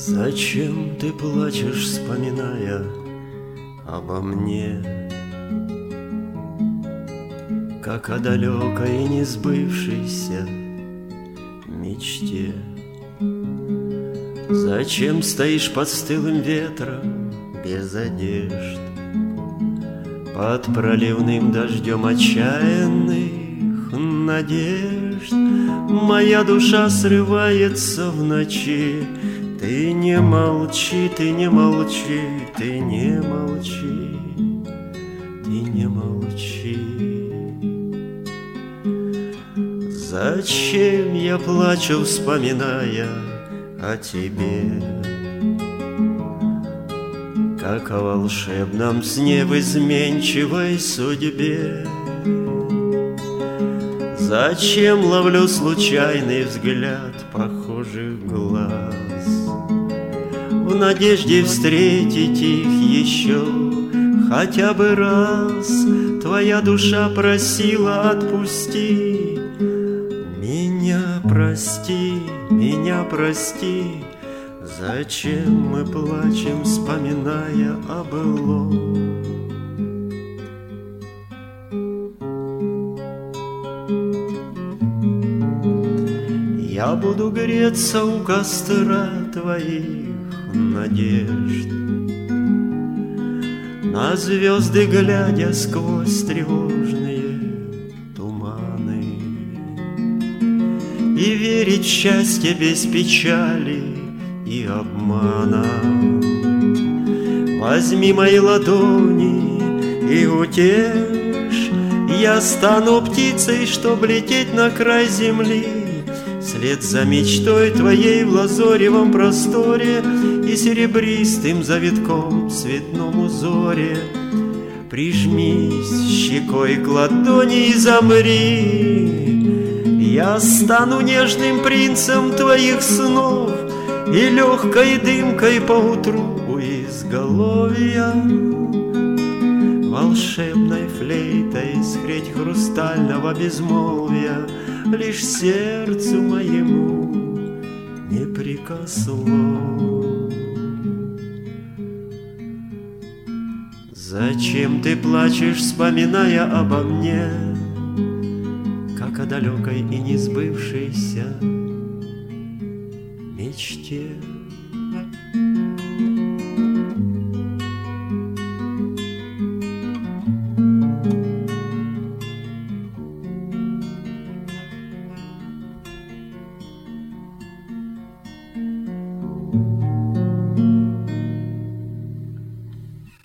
Зачем ты плачешь, вспоминая обо мне, как о далекой и несбывшейся мечте? Зачем стоишь под стылым ветром без одежд, под проливным дождем отчаянных надежд? Моя душа срывается в ночи. Ты не молчи, ты не молчи, ты не молчи, ты не молчи. Зачем я плачу, вспоминая о тебе, как о волшебном сне в изменчивой судьбе? Зачем ловлю случайный взгляд похожих глаз, в надежде встретить их еще хотя бы раз? Твоя душа просила: отпусти меня, прости, меня прости. Зачем мы плачем, вспоминая о былом? Я буду греться у костра твоих надежд, на звезды глядя сквозь тревожные туманы, и верить в счастье без печали и обмана. Возьми мои ладони и утешь, я стану птицей, чтоб лететь на край земли, вслед за мечтой твоей в лазоревом просторе и серебристым завитком в цветном узоре. Прижмись щекой к ладони и замри, я стану нежным принцем твоих снов и легкой дымкой поутру у изголовья, волшебной флейтой скреть хрустального безмолвия лишь сердцу моему не прикосло. Зачем ты плачешь, вспоминая обо мне, как о далекой и несбывшейся мечте?